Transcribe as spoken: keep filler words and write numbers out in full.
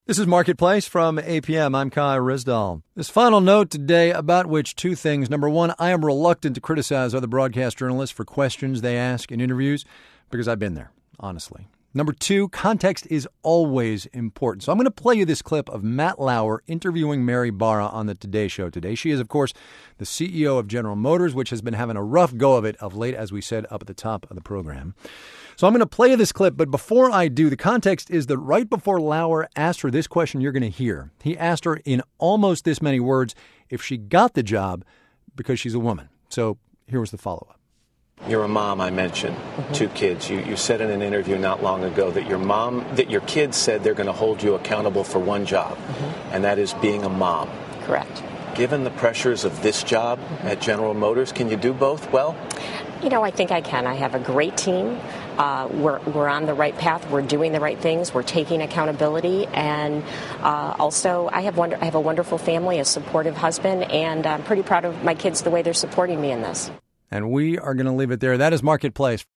This is Marketplace from A P M. I'm Kai Risdall. This final note today about which two things. Number one, I am reluctant to criticize other broadcast journalists for questions they ask in interviews because I've been there, honestly. Number two, context is always important. So I'm going to play you this clip of Matt Lauer interviewing Mary Barra on the Today Show today. She is, of course, the C E O of General Motors, which has been having a rough go of it of late, as we said up at the top of the program. So I'm going to play you this clip, but before I do, the context is that right before Lauer asked her this question you're going to hear, he asked her in almost this many words if she got the job because she's a woman. So here was the follow-up. You're a mom, I mentioned, mm-hmm. two kids. You, you said in an interview not long ago that your mom, that your kids said they're going to hold you accountable for one job, mm-hmm. and that is being a mom. Correct. Given the pressures of this job mm-hmm. at General Motors, can you do both well? You know, I think I can. I have a great team. Uh, we're we're on the right path. We're doing the right things. We're taking accountability, and uh, also I have wonder I have a wonderful family, a supportive husband, and I'm pretty proud of my kids the way they're supporting me in this. And we are going to leave it there. That is Marketplace.